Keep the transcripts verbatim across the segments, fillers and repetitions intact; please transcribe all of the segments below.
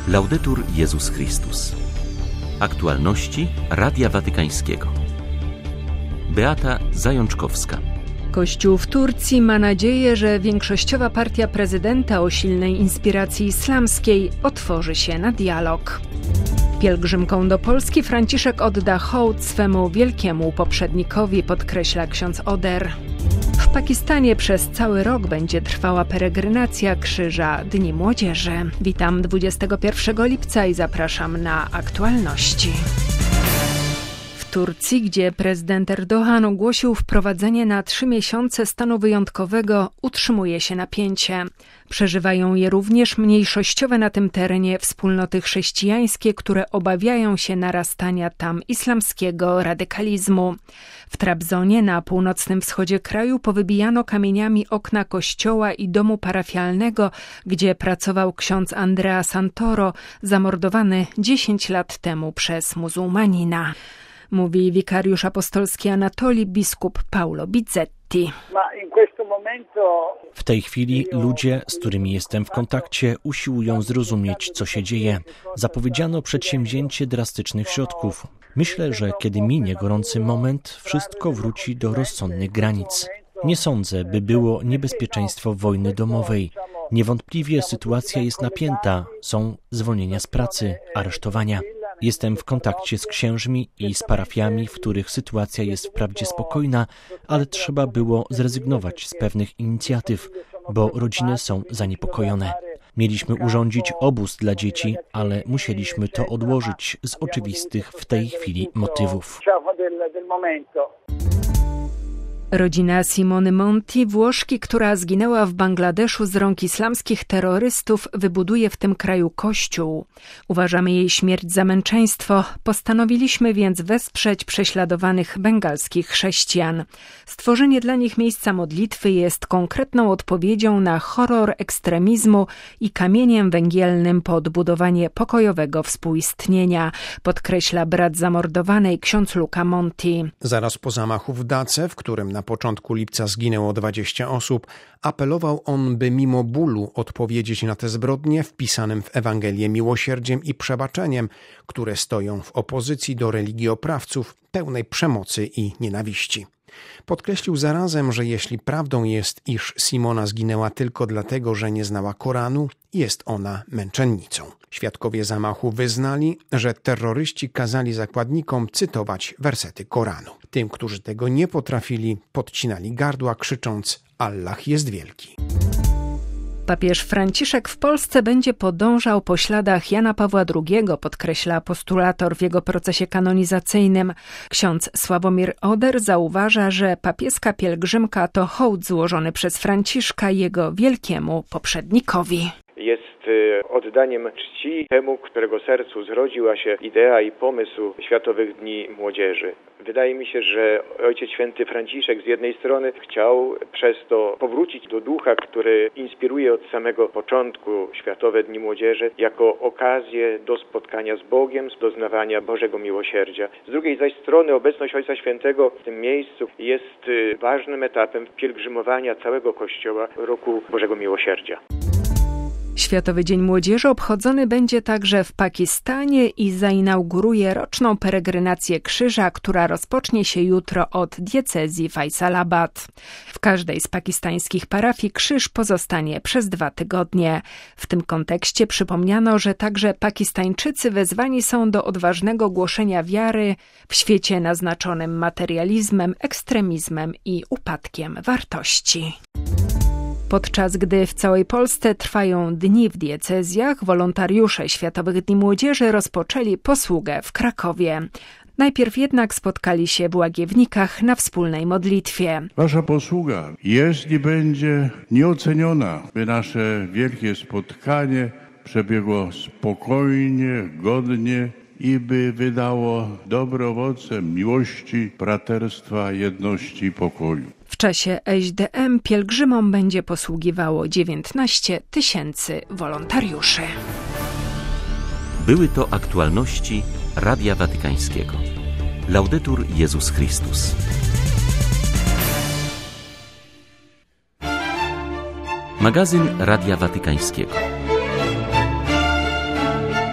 Laudetur Jezus Chrystus. Aktualności Radia Watykańskiego. Beata Zajączkowska. Kościół w Turcji ma nadzieję, że większościowa partia prezydenta o silnej inspiracji islamskiej otworzy się na dialog. Pielgrzymką do Polski Franciszek odda hołd swemu wielkiemu poprzednikowi, podkreśla ksiądz Oder. W Pakistanie przez cały rok będzie trwała peregrinacja Krzyża Dni Młodzieży. Witam dwudziestego pierwszego lipca i zapraszam na aktualności. W Turcji, gdzie prezydent Erdoğan ogłosił wprowadzenie na trzy miesiące stanu wyjątkowego, utrzymuje się napięcie. Przeżywają je również mniejszościowe na tym terenie wspólnoty chrześcijańskie, które obawiają się narastania tam islamskiego radykalizmu. W Trabzonie na północnym wschodzie kraju powybijano kamieniami okna kościoła i domu parafialnego, gdzie pracował ksiądz Andrea Santoro, zamordowany dziesięć lat temu przez muzułmanina. Mówi wikariusz apostolski Anatolii biskup Paolo Bizzetti. W tej chwili ludzie, z którymi jestem w kontakcie, usiłują zrozumieć, co się dzieje. Zapowiedziano przedsięwzięcie drastycznych środków. Myślę, że kiedy minie gorący moment, wszystko wróci do rozsądnych granic. Nie sądzę, by było niebezpieczeństwo wojny domowej. Niewątpliwie sytuacja jest napięta. Są zwolnienia z pracy, aresztowania. Jestem w kontakcie z księżmi i z parafiami, w których sytuacja jest wprawdzie spokojna, ale trzeba było zrezygnować z pewnych inicjatyw, bo rodziny są zaniepokojone. Mieliśmy urządzić obóz dla dzieci, ale musieliśmy to odłożyć z oczywistych w tej chwili motywów. Rodzina Simony Monti, Włoszki, która zginęła w Bangladeszu z rąk islamskich terrorystów, wybuduje w tym kraju kościół. Uważamy jej śmierć za męczeństwo. Postanowiliśmy więc wesprzeć prześladowanych bengalskich chrześcijan. Stworzenie dla nich miejsca modlitwy jest konkretną odpowiedzią na horror ekstremizmu i kamieniem węgielnym pod budowanie pokojowego współistnienia, podkreśla brat zamordowanej ksiądz Luca Monti. Zaraz po zamachu w Dace, w którym na początku lipca zginęło dwadzieścia osób, apelował on, by mimo bólu odpowiedzieć na te zbrodnie wpisanym w Ewangelię miłosierdziem i przebaczeniem, które stoją w opozycji do religijoprawców pełnej przemocy i nienawiści. Podkreślił zarazem, że jeśli prawdą jest, iż Simona zginęła tylko dlatego, że nie znała Koranu, jest ona męczennicą. Świadkowie zamachu wyznali, że terroryści kazali zakładnikom cytować wersety Koranu. Tym, którzy tego nie potrafili, podcinali gardła, krzycząc: Allah jest wielki. Papież Franciszek w Polsce będzie podążał po śladach Jana Pawła drugiego, podkreśla postulator w jego procesie kanonizacyjnym. Ksiądz Sławomir Oder zauważa, że papieska pielgrzymka to hołd złożony przez Franciszka jego wielkiemu poprzednikowi. Jest oddaniem czci temu, którego sercu zrodziła się idea i pomysł Światowych Dni Młodzieży. Wydaje mi się, że Ojciec Święty Franciszek z jednej strony chciał przez to powrócić do ducha, który inspiruje od samego początku Światowe Dni Młodzieży, jako okazję do spotkania z Bogiem, z doznawania Bożego miłosierdzia. Z drugiej zaś strony obecność Ojca Świętego w tym miejscu jest ważnym etapem pielgrzymowania całego Kościoła roku Bożego Miłosierdzia. Światowy Dzień Młodzieży obchodzony będzie także w Pakistanie i zainauguruje roczną peregrinację Krzyża, która rozpocznie się jutro od diecezji Faisalabad. W każdej z pakistańskich parafii krzyż pozostanie przez dwa tygodnie. W tym kontekście przypomniano, że także Pakistańczycy wezwani są do odważnego głoszenia wiary w świecie naznaczonym materializmem, ekstremizmem i upadkiem wartości. Podczas gdy w całej Polsce trwają dni w diecezjach, wolontariusze Światowych Dni Młodzieży rozpoczęli posługę w Krakowie. Najpierw jednak spotkali się w Łagiewnikach na wspólnej modlitwie. Wasza posługa jest i będzie nieoceniona, by nasze wielkie spotkanie przebiegło spokojnie, godnie i by wydało dobre owoce miłości, braterstwa, jedności i pokoju. W czasie S D M pielgrzymom będzie posługiwało dziewiętnaście tysięcy wolontariuszy. Były to aktualności Radia Watykańskiego. Laudetur Jezus Chrystus. Magazyn Radia Watykańskiego.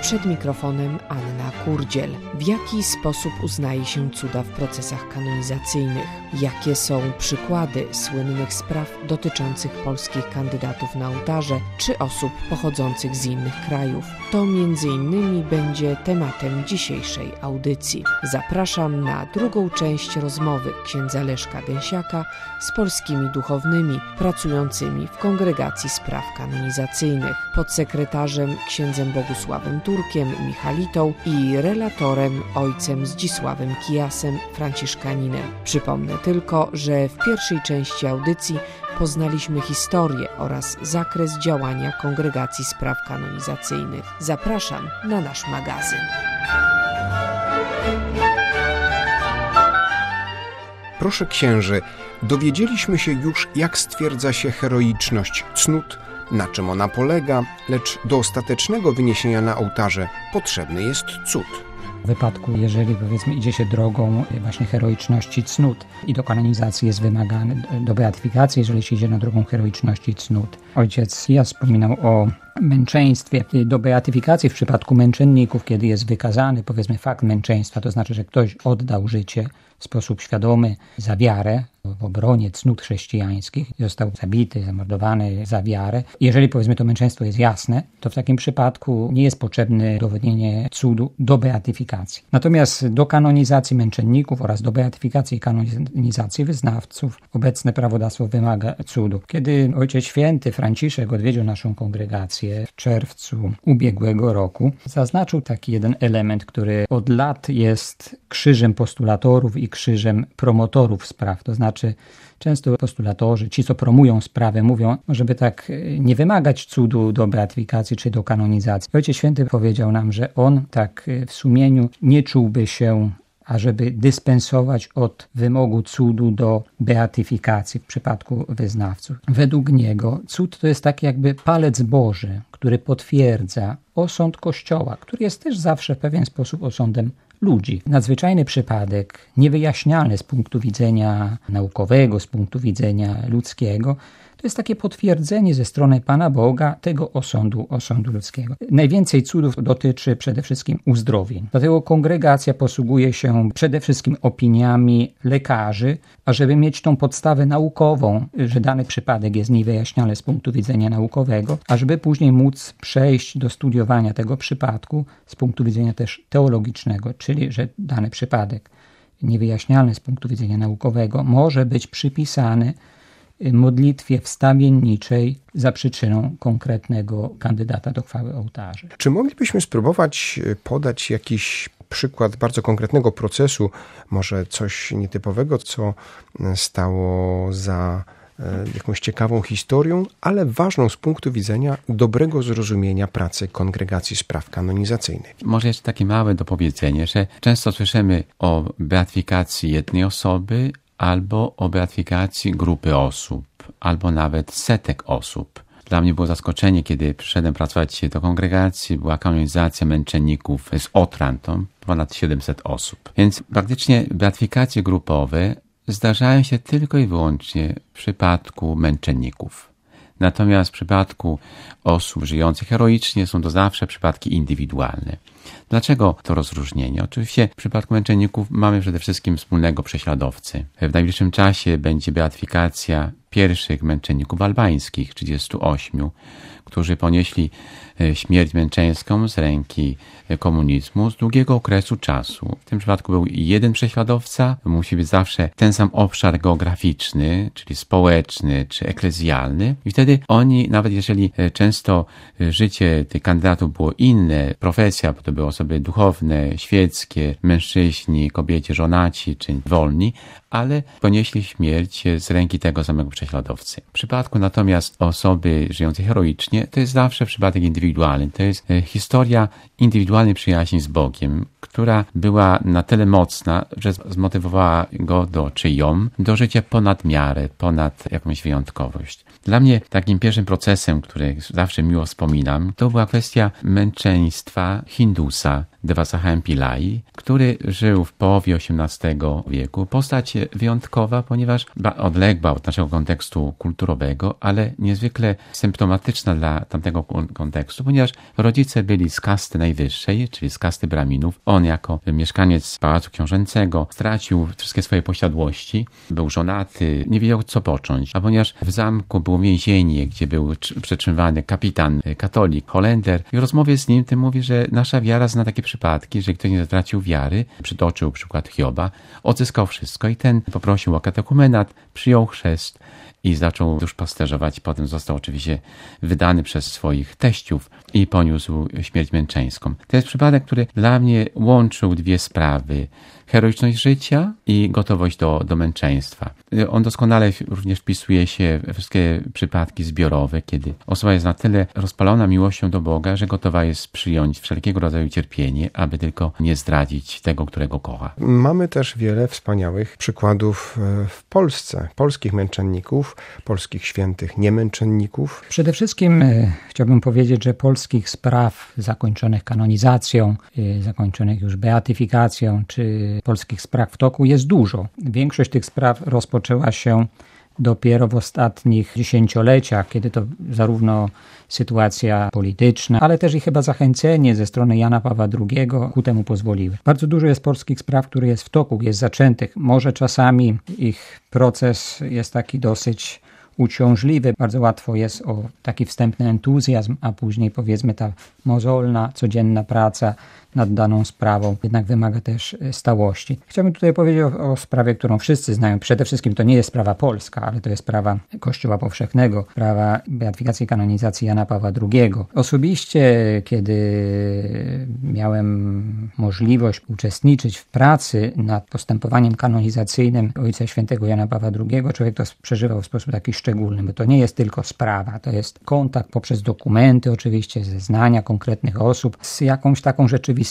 Przed mikrofonem Anna Kurdziel. W jaki sposób uznaje się cuda w procesach kanonizacyjnych? Jakie są przykłady słynnych spraw dotyczących polskich kandydatów na ołtarze czy osób pochodzących z innych krajów? To między innymi będzie tematem dzisiejszej audycji. Zapraszam na drugą część rozmowy księdza Leszka Gęsiaka z polskimi duchownymi pracującymi w Kongregacji Spraw Kanonizacyjnych, podsekretarzem księdzem Bogusławem Turkiem Michalitą i relatorem ojcem Zdzisławem Kijasem, franciszkaninem. Przypomnę tylko, że w pierwszej części audycji poznaliśmy historię oraz zakres działania Kongregacji Spraw Kanonizacyjnych. Zapraszam na nasz magazyn. Proszę księży, dowiedzieliśmy się już, jak stwierdza się heroiczność cnót, na czym ona polega, lecz do ostatecznego wyniesienia na ołtarze potrzebny jest cud. W wypadku, jeżeli powiedzmy idzie się drogą właśnie heroiczności cnót i do kanonizacji jest wymagany, do beatyfikacji, jeżeli się idzie na drogą heroiczności cnót. Ojciec ja wspominał o męczeństwie. Do beatyfikacji w przypadku męczenników, kiedy jest wykazany powiedzmy fakt męczeństwa, to znaczy, że ktoś oddał życie w sposób świadomy za wiarę, w obronie cnót chrześcijańskich, został zabity, zamordowany za wiarę. Jeżeli powiedzmy to męczeństwo jest jasne, to w takim przypadku nie jest potrzebne udowodnienie cudu do beatyfikacji. Natomiast do kanonizacji męczenników oraz do beatyfikacji i kanonizacji wyznawców obecne prawodawstwo wymaga cudu. Kiedy Ojciec Święty Franciszek odwiedził naszą kongregację w czerwcu ubiegłego roku, zaznaczył taki jeden element, który od lat jest krzyżem postulatorów i krzyżem promotorów spraw, to znaczy często postulatorzy, ci co promują sprawę, mówią, żeby tak nie wymagać cudu do beatyfikacji czy do kanonizacji. Ojciec Święty powiedział nam, że on tak w sumieniu nie czułby się, ażeby dyspensować od wymogu cudu do beatyfikacji w przypadku wyznawców. Według niego cud to jest taki jakby palec Boży, który potwierdza osąd Kościoła, który jest też zawsze w pewien sposób osądem ludzi. Nadzwyczajny przypadek, niewyjaśnialny z punktu widzenia naukowego, z punktu widzenia ludzkiego, to jest takie potwierdzenie ze strony Pana Boga tego osądu, osądu ludzkiego. Najwięcej cudów dotyczy przede wszystkim uzdrowień. Dlatego kongregacja posługuje się przede wszystkim opiniami lekarzy, ażeby mieć tą podstawę naukową, że dany przypadek jest niewyjaśnialny z punktu widzenia naukowego, ażeby później móc przejść do studiowania tego przypadku z punktu widzenia też teologicznego, czyli że dany przypadek niewyjaśnialny z punktu widzenia naukowego może być przypisany modlitwie wstawienniczej za przyczyną konkretnego kandydata do chwały ołtarza. Czy moglibyśmy spróbować podać jakiś przykład bardzo konkretnego procesu, może coś nietypowego, co stało za jakąś ciekawą historią, ale ważną z punktu widzenia dobrego zrozumienia pracy Kongregacji Spraw Kanonizacyjnych? Może jeszcze takie małe dopowiedzenie, że często słyszymy o beatyfikacji jednej osoby, albo o beatyfikacji grupy osób, albo nawet setek osób. Dla mnie było zaskoczenie, kiedy przyszedłem pracować do kongregacji, była kanonizacja męczenników z Otrantą, ponad siedemset osób. Więc praktycznie beatyfikacje grupowe zdarzają się tylko i wyłącznie w przypadku męczenników. Natomiast w przypadku osób żyjących heroicznie są to zawsze przypadki indywidualne. Dlaczego to rozróżnienie? Oczywiście w przypadku męczenników mamy przede wszystkim wspólnego prześladowcy. W najbliższym czasie będzie beatyfikacja pierwszych męczenników albańskich, trzydziestu ośmiu, którzy ponieśli śmierć męczeńską z ręki komunizmu z długiego okresu czasu. W tym przypadku był jeden prześladowca, musi być zawsze ten sam obszar geograficzny, czyli społeczny czy eklezjalny. I wtedy oni, nawet jeżeli często życie tych kandydatów było inne, profesja, bo to były osoby duchowne, świeckie, mężczyźni, kobiecie, żonaci czy wolni, ale ponieśli śmierć z ręki tego samego prześladowcy. W przypadku natomiast osoby żyjącej heroicznie, to jest zawsze przypadek indywidualny. To jest historia indywidualnej przyjaźni z Bogiem, która była na tyle mocna, że zmotywowała go do czyjom, do życia ponad miarę, ponad jakąś wyjątkowość. Dla mnie takim pierwszym procesem, który zawsze miło wspominam, to była kwestia męczeństwa Hindusa Devasahem Pillai, który żył w połowie osiemnastego wieku. Postać wyjątkowa, ponieważ odległa od naszego kontekstu kulturowego, ale niezwykle symptomatyczna dla tamtego kontekstu, ponieważ rodzice byli z kasty najwyższej, czyli z kasty Braminów. On jako mieszkaniec Pałacu Książęcego stracił wszystkie swoje posiadłości, był żonaty, nie wiedział co począć, a ponieważ w zamku było więzienie, gdzie był przetrzymywany kapitan katolik, Holender, i w rozmowie z nim tym mówi, że nasza wiara zna takie przypadki, że ktoś nie zatracił wiary, przytoczył przykład Hioba, odzyskał wszystko i ten poprosił o katechumenat, przyjął chrzest i zaczął duszpasterzować. Potem został oczywiście wydany przez swoich teściów i poniósł śmierć męczeńską. To jest przypadek, który dla mnie łączył dwie sprawy. Heroiczność życia i gotowość do, do męczeństwa. On doskonale również wpisuje się we wszystkie przypadki zbiorowe, kiedy osoba jest na tyle rozpalona miłością do Boga, że gotowa jest przyjąć wszelkiego rodzaju cierpienie, aby tylko nie zdradzić tego, którego kocha. Mamy też wiele wspaniałych przykładów w Polsce, polskich męczenników, polskich świętych niemęczenników. Przede wszystkim e, chciałbym powiedzieć, że polskich spraw zakończonych kanonizacją, e, zakończonych już beatyfikacją, czy polskich spraw w toku jest dużo. Większość tych spraw rozpoczęła się dopiero w ostatnich dziesięcioleciach, kiedy to zarówno sytuacja polityczna, ale też i chyba zachęcenie ze strony Jana Pawła drugiego ku temu pozwoliły. Bardzo dużo jest polskich spraw, które jest w toku, jest zaczętych. Może czasami ich proces jest taki dosyć uciążliwy. Bardzo łatwo jest o taki wstępny entuzjazm, a później powiedzmy ta mozolna, codzienna praca nad daną sprawą jednak wymaga też stałości. Chciałbym tutaj powiedzieć o, o sprawie, którą wszyscy znają. Przede wszystkim to nie jest sprawa polska, ale to jest sprawa Kościoła Powszechnego, sprawa beatyfikacji i kanonizacji Jana Pawła drugiego. Osobiście, kiedy miałem możliwość uczestniczyć w pracy nad postępowaniem kanonizacyjnym Ojca Świętego Jana Pawła drugiego, człowiek to przeżywał w sposób taki szczególny, bo to nie jest tylko sprawa, to jest kontakt poprzez dokumenty, oczywiście zeznania konkretnych osób z jakąś taką rzeczywistością,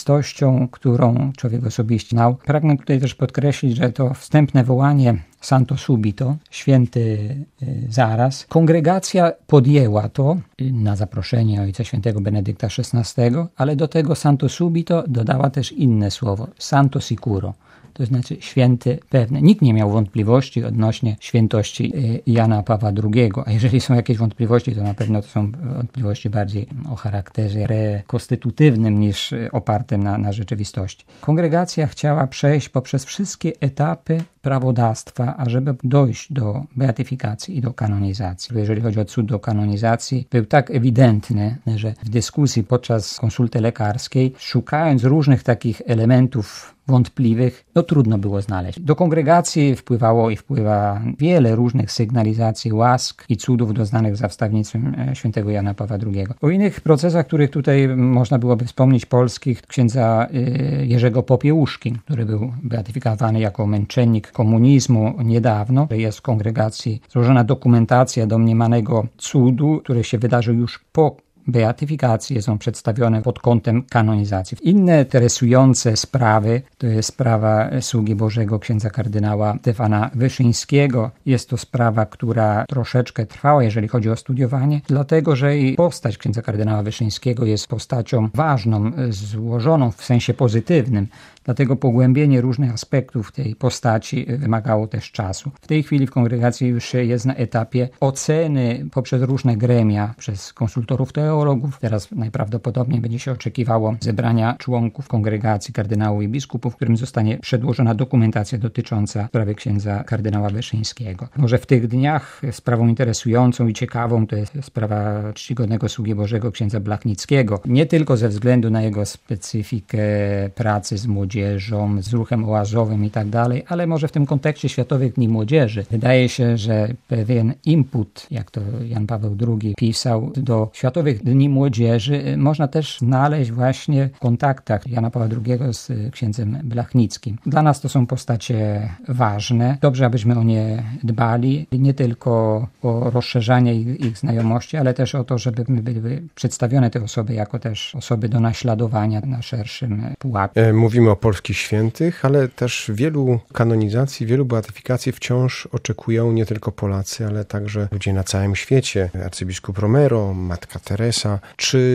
którą człowiek osobiście znał. Pragnę tutaj też podkreślić, że to wstępne wołanie Santo Subito, święty zaraz. Kongregacja podjęła to na zaproszenie Ojca Świętego Benedykta szesnastego, ale do tego Santo Subito dodała też inne słowo, Santo Sicuro. To znaczy święty pewny. Nikt nie miał wątpliwości odnośnie świętości Jana Pawła drugiego, a jeżeli są jakieś wątpliwości, to na pewno to są wątpliwości bardziej o charakterze rekonstytutywnym niż opartym na, na rzeczywistości. Kongregacja chciała przejść poprzez wszystkie etapy prawodawstwa, ażeby dojść do beatyfikacji i do kanonizacji. Jeżeli chodzi o cud do kanonizacji, był tak ewidentny, że w dyskusji podczas konsulty lekarskiej, szukając różnych takich elementów wątpliwych, no trudno było znaleźć. Do kongregacji wpływało i wpływa wiele różnych sygnalizacji łask i cudów doznanych za wstawnictwem świętego Jana Pawła drugiego. O innych procesach, których tutaj można byłoby wspomnieć, polskich, księdza Jerzego Popiełuszki, który był beatyfikowany jako męczennik komunizmu niedawno. Jest w kongregacji złożona dokumentacja domniemanego cudu, który się wydarzył już po beatyfikacje są przedstawione pod kątem kanonizacji. Inne interesujące sprawy to jest sprawa sługi Bożego księdza kardynała Stefana Wyszyńskiego. Jest to sprawa, która troszeczkę trwała, jeżeli chodzi o studiowanie, dlatego że i postać księdza kardynała Wyszyńskiego jest postacią ważną, złożoną w sensie pozytywnym. Dlatego pogłębienie różnych aspektów tej postaci wymagało też czasu. W tej chwili w kongregacji już jest na etapie oceny poprzez różne gremia, przez konsultorów teologów. Teraz najprawdopodobniej będzie się oczekiwało zebrania członków kongregacji, kardynałów i biskupów, w którym zostanie przedłożona dokumentacja dotycząca sprawy księdza kardynała Wyszyńskiego. Może w tych dniach sprawą interesującą i ciekawą to jest sprawa czcigodnego sługi Bożego księdza Blachnickiego. Nie tylko ze względu na jego specyfikę pracy z młodzieżą, z ruchem oazowym i tak dalej, ale może w tym kontekście Światowych Dni Młodzieży wydaje się, że pewien input, jak to Jan Paweł drugi pisał, do Światowych Dni Młodzieży można też znaleźć właśnie w kontaktach Jana Pawła drugiego z księdzem Blachnickim. Dla nas to są postacie ważne. Dobrze, abyśmy o nie dbali. Nie tylko o rozszerzanie ich, ich znajomości, ale też o to, żeby były przedstawione te osoby jako też osoby do naśladowania na szerszym pułapie. Mówimy o polskich świętych, ale też wielu kanonizacji, wielu beatyfikacji wciąż oczekują nie tylko Polacy, ale także ludzie na całym świecie. Arcybiskup Romero, Matka Teresa. Czy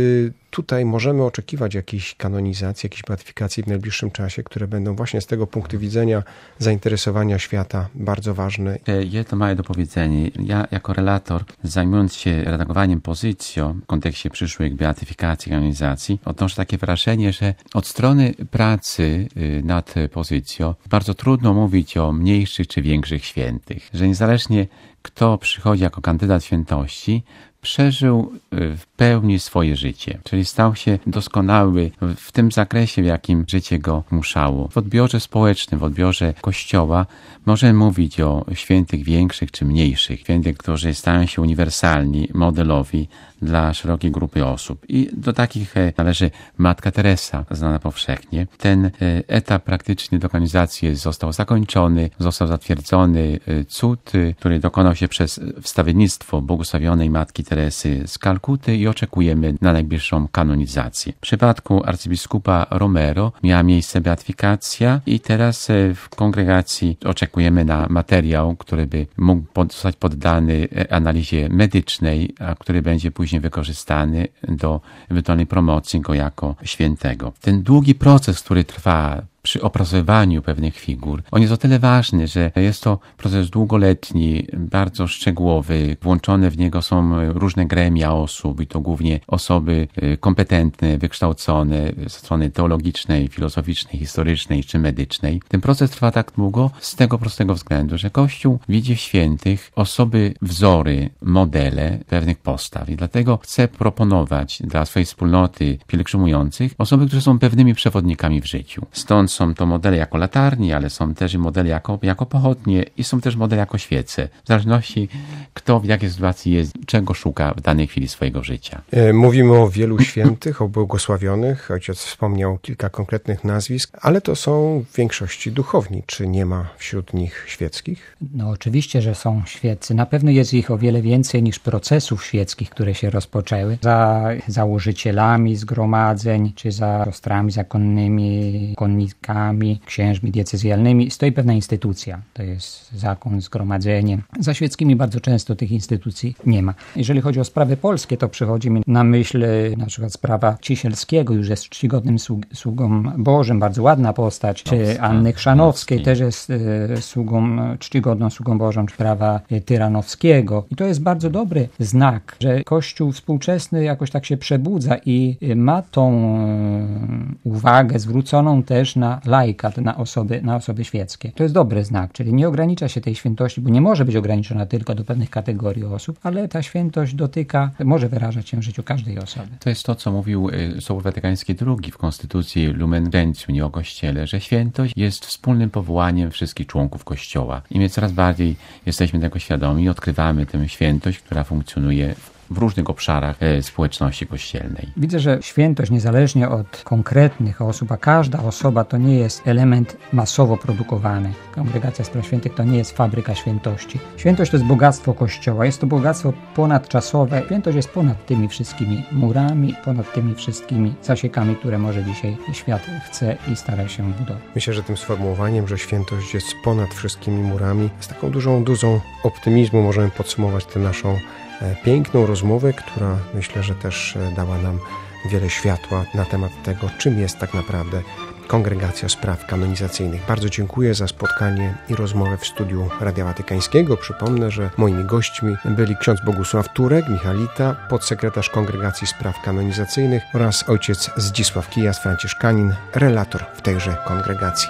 tutaj możemy oczekiwać jakiejś kanonizacji, jakiejś beatyfikacji w najbliższym czasie, które będą właśnie z tego punktu widzenia zainteresowania świata bardzo ważne. Jedno małe dopowiedzenie. Ja jako relator, zajmując się redagowaniem pozycjo w kontekście przyszłej beatyfikacji, kanonizacji, odnoszę takie wrażenie, że od strony pracy nad pozycjo bardzo trudno mówić o mniejszych czy większych świętych. Że niezależnie kto przychodzi jako kandydat świętości, przeżył w pełni swoje życie, czyli stał się doskonały w tym zakresie, w jakim życie go muszało. W odbiorze społecznym, w odbiorze Kościoła możemy mówić o świętych większych czy mniejszych, świętych, którzy stają się uniwersalni, modelowi dla szerokiej grupy osób. I do takich należy Matka Teresa, znana powszechnie. Ten etap praktyczny do kanonizacji został zakończony, został zatwierdzony cud, który dokonał się przez wstawiennictwo błogosławionej Matki Teresy z Kalkuty i oczekujemy na najbliższą kanonizację. W przypadku arcybiskupa Romero miała miejsce beatyfikacja i teraz w kongregacji oczekujemy na materiał, który by mógł zostać poddany analizie medycznej, a który będzie później wykorzystany do ewentualnej promocji go jako świętego. Ten długi proces, który trwa przy opracowywaniu pewnych figur, on jest o tyle ważny, że jest to proces długoletni, bardzo szczegółowy. Włączone w niego są różne gremia osób i to głównie osoby kompetentne, wykształcone ze strony teologicznej, filozoficznej, historycznej czy medycznej. Ten proces trwa tak długo z tego prostego względu, że Kościół widzi w świętych osoby, wzory, modele pewnych postaw i dlatego chce proponować dla swojej wspólnoty pielgrzymujących osoby, które są pewnymi przewodnikami w życiu. Stąd są to modele jako latarni, ale są też i modele jako, jako pochodnie i są też modele jako świece. W zależności kto w jakiej sytuacji jest, czego szuka w danej chwili swojego życia. Mówimy o wielu świętych, o błogosławionych. Ojciec wspomniał kilka konkretnych nazwisk, ale to są w większości duchowni. Czy nie ma wśród nich świeckich? No oczywiście, że są świeccy. Na pewno jest ich o wiele więcej niż procesów świeckich, które się rozpoczęły. Za założycielami zgromadzeń, czy za siostrami zakonnymi, konnikami, księżmi diecezjalnymi stoi pewna instytucja. To jest zakon, zgromadzenie. Za świeckimi bardzo często tych instytucji nie ma. Jeżeli chodzi o sprawy polskie, to przychodzi mi na myśl na przykład sprawa Cisielskiego, już jest czcigodnym sługą Bożym, bardzo ładna postać, czy Anny Chrzanowskiej, też jest sługą, czcigodną sługą Bożą, czy sprawa Tyranowskiego. I to jest bardzo dobry znak, że Kościół współczesny jakoś tak się przebudza i ma tą uwagę zwróconą też na laika, na osoby, na osoby świeckie. To jest dobry znak, czyli nie ogranicza się tej świętości, bo nie może być ograniczona tylko do pewnych kategorii osób, ale ta świętość dotyka, może wyrażać się w życiu każdej osoby. To jest to, co mówił Sobór Watykański drugi w Konstytucji Lumen Gentium o Kościele, że świętość jest wspólnym powołaniem wszystkich członków Kościoła. I my coraz bardziej jesteśmy tego świadomi i odkrywamy tę świętość, która funkcjonuje w w różnych obszarach społeczności kościelnej. Widzę, że świętość niezależnie od konkretnych osób, a każda osoba to nie jest element masowo produkowany. Kongregacja Spraw Świętych to nie jest fabryka świętości. Świętość to jest bogactwo Kościoła, jest to bogactwo ponadczasowe. Świętość jest ponad tymi wszystkimi murami, ponad tymi wszystkimi zasiekami, które może dzisiaj świat chce i stara się budować. Myślę, że tym sformułowaniem, że świętość jest ponad wszystkimi murami, z taką dużą dozą optymizmu możemy podsumować tę naszą piękną rozmowę, która myślę, że też dała nam wiele światła na temat tego, czym jest tak naprawdę Kongregacja Spraw Kanonizacyjnych. Bardzo dziękuję za spotkanie i rozmowę w studiu Radia Watykańskiego. Przypomnę, że moimi gośćmi byli ksiądz Bogusław Turek, Michalita, podsekretarz Kongregacji Spraw Kanonizacyjnych oraz ojciec Zdzisław Kijas, franciszkanin, relator w tejże kongregacji.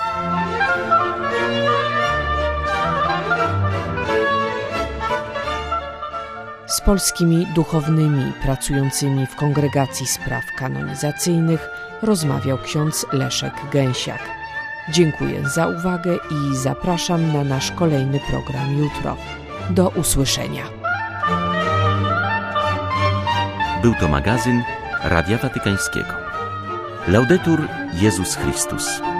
Z polskimi duchownymi pracującymi w Kongregacji Spraw Kanonizacyjnych rozmawiał ksiądz Leszek Gęsiak. Dziękuję za uwagę i zapraszam na nasz kolejny program jutro. Do usłyszenia. Był to magazyn Radia Watykańskiego. Laudetur Jezus Chrystus.